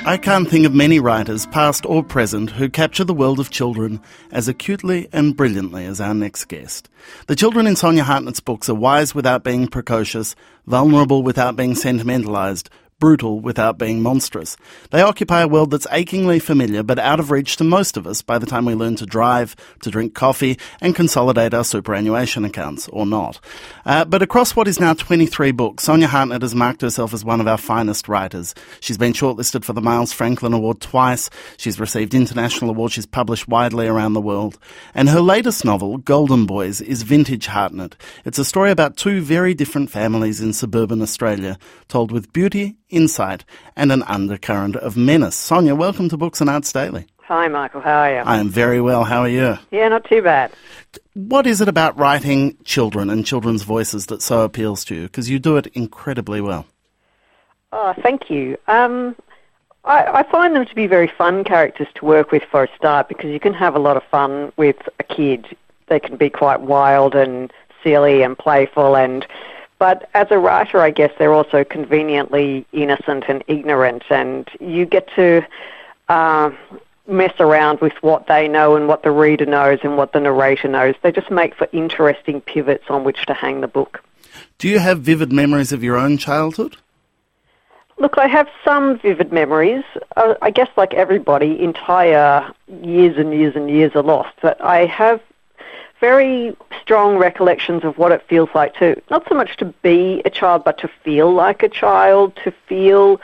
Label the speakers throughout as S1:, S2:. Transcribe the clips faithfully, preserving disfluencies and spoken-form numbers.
S1: I can't think of many writers, past or present, who capture the world of children as acutely and brilliantly as our next guest. The children in Sonia Hartnett's books are wise without being precocious, vulnerable without being sentimentalised, brutal without being monstrous. They occupy a world that's achingly familiar but out of reach to most of us by the time we learn to drive, to drink coffee and consolidate our superannuation accounts, or not. Uh, but across what is now twenty-three books, Sonia Hartnett has marked herself as one of our finest writers. She's been shortlisted for the Miles Franklin Award twice, she's received international awards, she's published widely around the world. And her latest novel, Golden Boys, is vintage Hartnett. It's a story about two very different families in suburban Australia, told with beauty, insight and an undercurrent of menace. Sonia, welcome to Books and Arts Daily.
S2: Hi, Michael. How are you?
S1: I am very well. How are you?
S2: Yeah, not too bad.
S1: What is it about writing children and children's voices that so appeals to you? Because you do it incredibly well.
S2: Oh, thank you. Um, I, I find them to be very fun characters to work with for a start, because you can have a lot of fun with a kid. They can be quite wild and silly and playful, and but as a writer, I guess they're also conveniently innocent and ignorant, and you get to uh, mess around with what they know and what the reader knows and what the narrator knows. They just make for interesting pivots on which to hang the book.
S1: Do you have vivid memories of your own childhood?
S2: Look, I have some vivid memories. Uh, I guess like everybody, entire years and years and years are lost, but I have very strong recollections of what it feels like to, not so much to be a child, but to feel like a child, to feel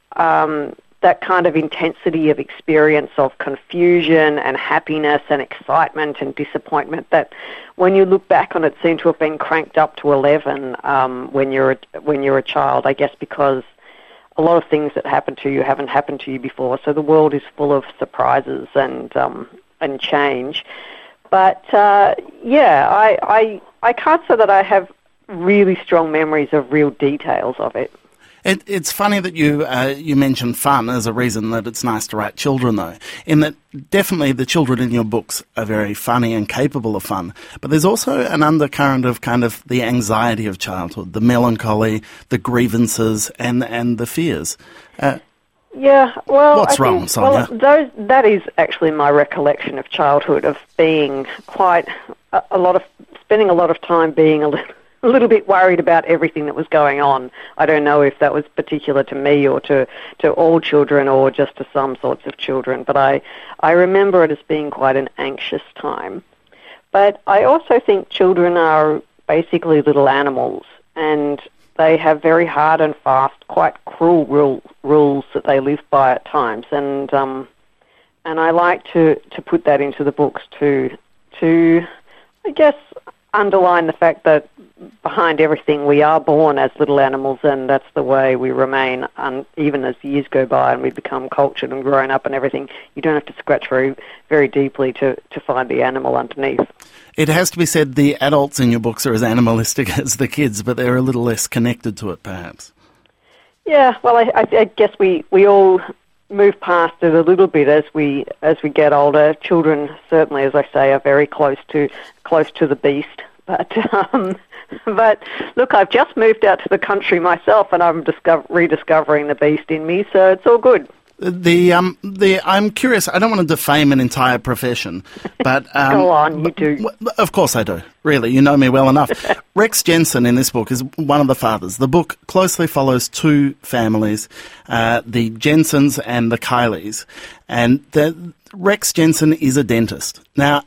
S2: um, that kind of intensity of experience of confusion and happiness and excitement and disappointment that when you look back on it seem to have been cranked up to eleven um, when you're a, when you're a child, I guess because a lot of things that happen to you haven't happened to you before, so the world is full of surprises and um, and change. But, uh, yeah, I, I I can't say that I have really strong memories of real details of it.
S1: it it's funny that you uh, you mention fun as a reason that it's nice to write children, though, in that definitely the children in your books are very funny and capable of fun. But there's also an undercurrent of kind of the anxiety of childhood, the melancholy, the grievances and, and the fears. Uh,
S2: Yeah, well,
S1: What's
S2: I
S1: wrong,
S2: think,
S1: Sonia?
S2: Well, those, that is actually my recollection of childhood, of being quite a, a lot of, spending a lot of time being a little, a little bit worried about everything that was going on. I don't know if that was particular to me or to, to all children or just to some sorts of children, but I, I remember it as being quite an anxious time. But I also think children are basically little animals, and they have very hard and fast, quite cruel rule, rules that they live by at times, and um, and I like to, to put that into the books to to I guess underline the fact that behind everything we are born as little animals, and that's the way we remain. And even as years go by and we become cultured and grown up and everything, you don't have to scratch very very deeply to, to find the animal underneath.
S1: It has to be said the adults in your books are as animalistic as the kids, but they're a little less connected to it, perhaps.
S2: Yeah, well, I, I, I guess we, we all move past it a little bit as we as we get older. Children, certainly, as I say, are very close to close to the beast. But um, but look, I've just moved out to the country myself, and I'm discover- rediscovering the beast in me, so it's all good.
S1: The um the I'm curious. I don't want to defame an entire profession, but um,
S2: go on, you do.
S1: Of course I do. Really, you know me well enough. Rex Jensen in this book is one of the fathers. The book closely follows two families, uh, the Jensens and the Kileys, and the, Rex Jensen is a dentist. Now,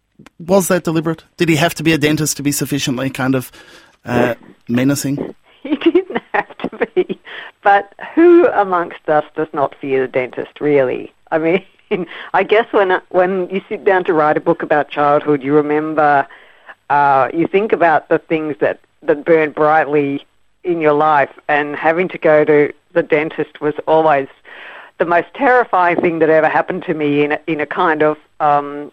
S1: was that deliberate? Did he have to be a dentist to be sufficiently kind of uh, menacing?
S2: He didn't have to be. But who amongst us does not fear the dentist, really? I mean, I guess when when you sit down to write a book about childhood, you remember, uh, you think about the things that, that burn brightly in your life, and having to go to the dentist was always the most terrifying thing that ever happened to me in a, in a kind of um,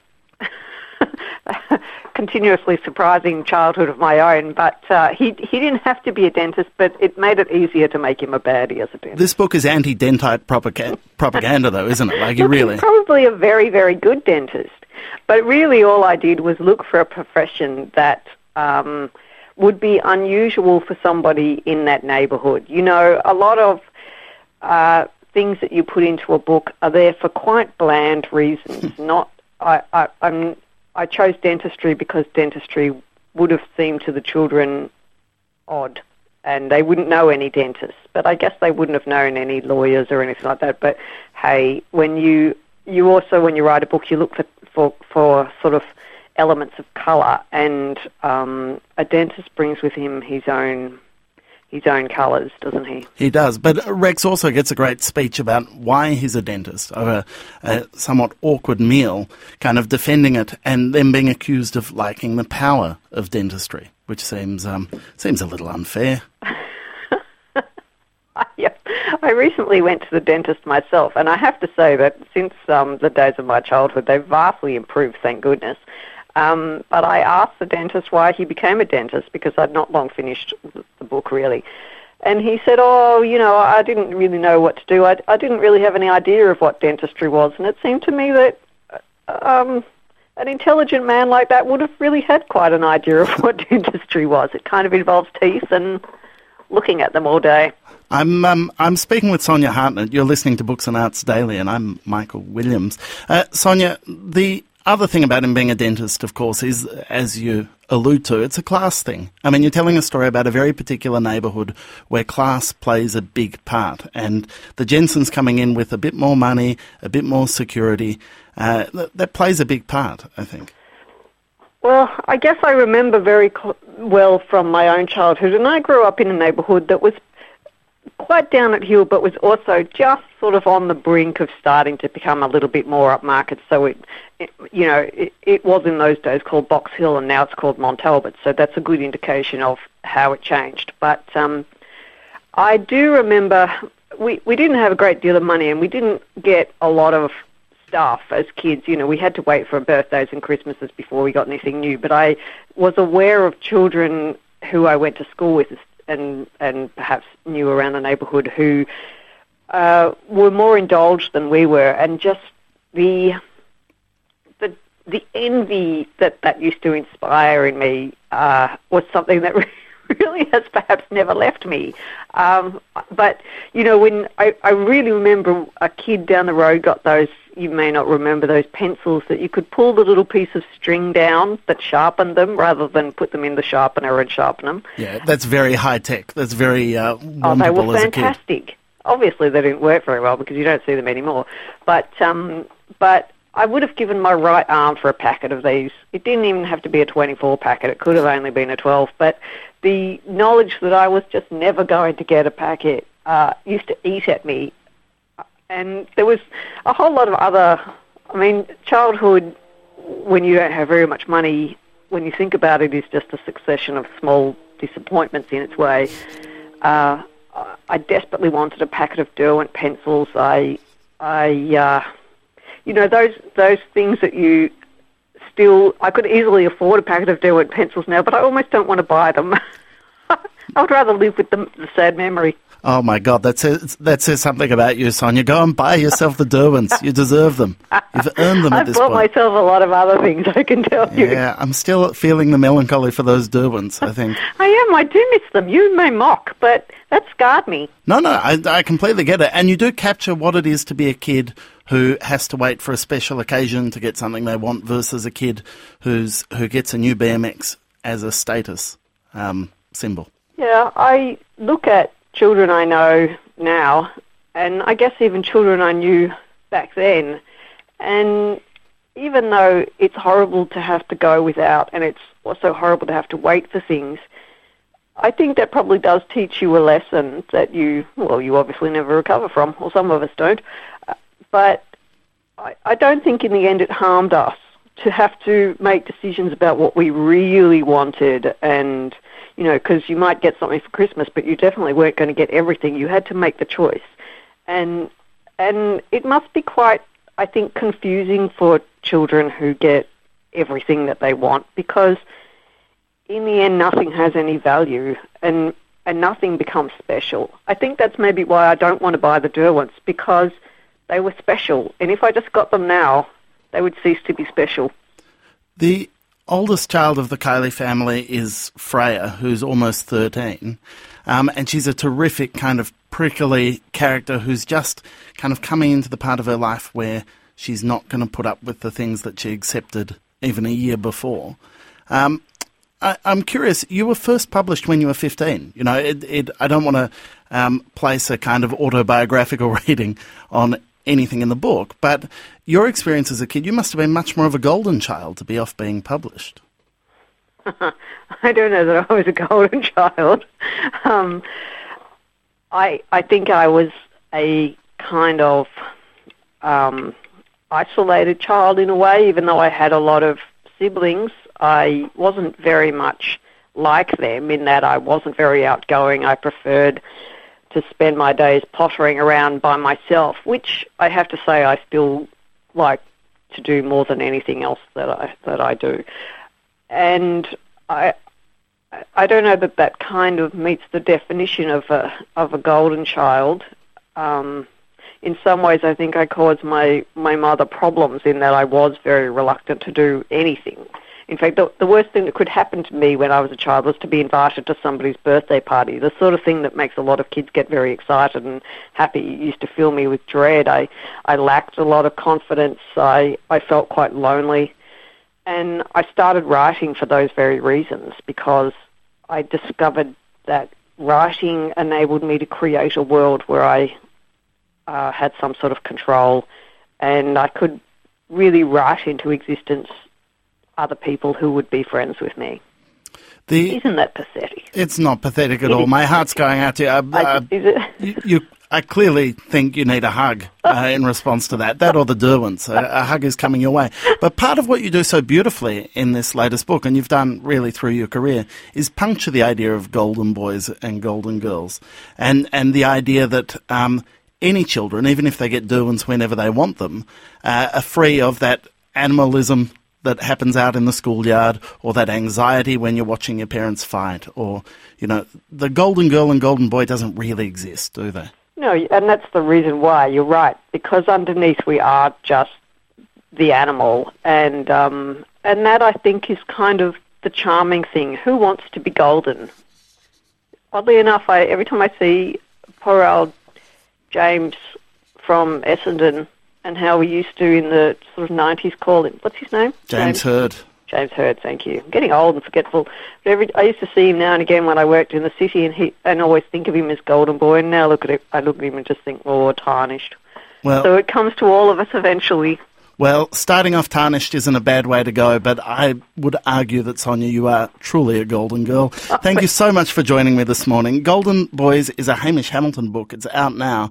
S2: continuously surprising childhood of my own, but uh, he he didn't have to be a dentist, but it made it easier to make him a baddie as a dentist.
S1: This book is anti-dentite propaganda, propaganda though, isn't it? Like, you
S2: Look,
S1: really...
S2: he's probably a very, very good dentist, but really all I did was look for a profession that um, would be unusual for somebody in that neighbourhood. You know, a lot of uh, things that you put into a book are there for quite bland reasons. Not, I, I, I'm, I chose dentistry because dentistry would have seemed to the children odd, and they wouldn't know any dentists. But I guess they wouldn't have known any lawyers or anything like that. But hey, when you you also when you write a book, you look for for, for sort of elements of colour, and um, a dentist brings with him his own. his own colours, doesn't he?
S1: He does, but Rex also gets a great speech about why he's a dentist, over a somewhat awkward meal, kind of defending it, and then being accused of liking the power of dentistry, which seems um, seems a little unfair.
S2: Yeah. I recently went to the dentist myself, and I have to say that since um, the days of my childhood, they've vastly improved, thank goodness. Um, but I asked the dentist why he became a dentist, because I'd not long finished the book, really. And he said, oh, you know, I didn't really know what to do. I, I didn't really have any idea of what dentistry was. And it seemed to me that um, an intelligent man like that would have really had quite an idea of what dentistry was. It kind of involves teeth and looking at them all day.
S1: I'm um, I'm speaking with Sonia Hartnett. You're listening to Books and Arts Daily, and I'm Michael Williams. Uh, Sonia, the other thing about him being a dentist, of course, is, as you allude to, it's a class thing. I mean, you're telling a story about a very particular neighbourhood where class plays a big part, and the Jensens coming in with a bit more money, a bit more security, uh, that, that plays a big part, I think.
S2: Well, I guess I remember very cl- well from my own childhood, and I grew up in a neighbourhood that was quite down at heel, but was also just sort of on the brink of starting to become a little bit more upmarket. So it, it you know, it, it was in those days called Box Hill, and now it's called Montalbert. So that's a good indication of how it changed. But um, I do remember we we didn't have a great deal of money, and we didn't get a lot of stuff as kids. You know, we had to wait for birthdays and Christmases before we got anything new. But I was aware of children who I went to school with, and and perhaps knew around the neighbourhood, who uh, were more indulged than we were, and just the the the envy that that used to inspire in me uh, was something that really has perhaps never left me. Um, but you know, when I, I really remember a kid down the road got those. You may not remember those pencils that you could pull the little piece of string down that sharpened them rather than put them in the sharpener and sharpen them.
S1: Yeah, that's very high tech. That's very uh, wonderful
S2: oh, they were
S1: as
S2: fantastic.
S1: A kid.
S2: Obviously, they didn't work very well because you don't see them anymore. But um, but I would have given my right arm for a packet of these. It didn't even have to be a twenty-four packet. It could have only been a twelve. But the knowledge that I was just never going to get a packet uh, used to eat at me. And there was a whole lot of other, I mean, childhood, when you don't have very much money, when you think about it, is just a succession of small disappointments in its way. Uh, I desperately wanted a packet of Derwent pencils. I, I, uh, you know, those those things that you still, I could easily afford a packet of Derwent pencils now, but I almost don't want to buy them. I would rather live with the, the sad memory.
S1: Oh, my God, that says, that says something about you, Sonia. Go and buy yourself the Derwents. You deserve them. You've earned them at
S2: I've
S1: this
S2: bought
S1: point.
S2: myself a lot of other things, I can tell you.
S1: Yeah, I'm still feeling the melancholy for those Derwents, I think.
S2: I am. I do miss them. You may mock, but that scarred me.
S1: No, no, I, I completely get it. And you do capture what it is to be a kid who has to wait for a special occasion to get something they want versus a kid who's who gets a new B M X as a status um, symbol.
S2: Yeah, I look at children I know now, and I guess even children I knew back then, and even though it's horrible to have to go without, and it's also horrible to have to wait for things, I think that probably does teach you a lesson that you, well, you obviously never recover from, or some of us don't, but I, I don't think in the end it harmed us to have to make decisions about what we really wanted, and you know, because you might get something for Christmas, but you definitely weren't going to get everything. You had to make the choice. And and it must be quite, I think, confusing for children who get everything that they want, because in the end, nothing has any value, and, and nothing becomes special. I think that's maybe why I don't want to buy the Derwents, because they were special. And if I just got them now, they would cease to be special.
S1: The oldest child of the Kiley family is Freya, who's almost thirteen, um, and she's a terrific kind of prickly character who's just kind of coming into the part of her life where she's not going to put up with the things that she accepted even a year before. Um, I, I'm curious, you were first published when you were fifteen. You know, it, it, I don't want to um, place a kind of autobiographical reading on anything in the book, but your experience as a kid, you must have been much more of a golden child to be off being published.
S2: I don't know that I was a golden child. Um, I I think I was a kind of um, isolated child in a way, even though I had a lot of siblings. I wasn't very much like them in that I wasn't very outgoing. I preferred to spend my days pottering around by myself, which I have to say I still like to do more than anything else that I that I do. And I I don't know that that kind of meets the definition of a of a golden child. Um, in some ways, I think I caused my, my mother problems in that I was very reluctant to do anything. In fact, the, the worst thing that could happen to me when I was a child was to be invited to somebody's birthday party, the sort of thing that makes a lot of kids get very excited and happy. It used to fill me with dread. I, I lacked a lot of confidence. I, I felt quite lonely. And I started writing for those very reasons, because I discovered that writing enabled me to create a world where I uh, had some sort of control, and I could really write into existence other people who would be friends with me. The, Isn't that pathetic?
S1: It's not pathetic at
S2: it
S1: all. My heart's going out to you. Uh,
S2: I, is it?
S1: you, you I clearly think you need a hug uh, in response to that. That or the Derwents. A, a hug is coming your way. But part of what you do so beautifully in this latest book, and you've done really through your career, is puncture the idea of golden boys and golden girls. And, and the idea that um, any children, even if they get Derwents whenever they want them, uh, are free of that animalism that happens out in the schoolyard, or that anxiety when you're watching your parents fight, or, you know, the golden girl and golden boy doesn't really exist, do they?
S2: No, and that's the reason why. You're right, because underneath we are just the animal, and um, and that I think is kind of the charming thing. Who wants to be golden? Oddly enough, I every time I see poor old James from Essendon, and how we used to in the sort of nineties call him, what's his name?
S1: James, James Hird.
S2: James Hird, thank you. I'm getting old and forgetful. But every, I used to see him now and again when I worked in the city, and he and always think of him as golden boy, and now look at it, I look at him and just think, oh, tarnished. Well, so it comes to all of us eventually.
S1: Well, starting off tarnished isn't a bad way to go, but I would argue that, Sonia, you are truly a golden girl. Thank you so much for joining me this morning. Golden Boys is a Hamish Hamilton book. It's out now.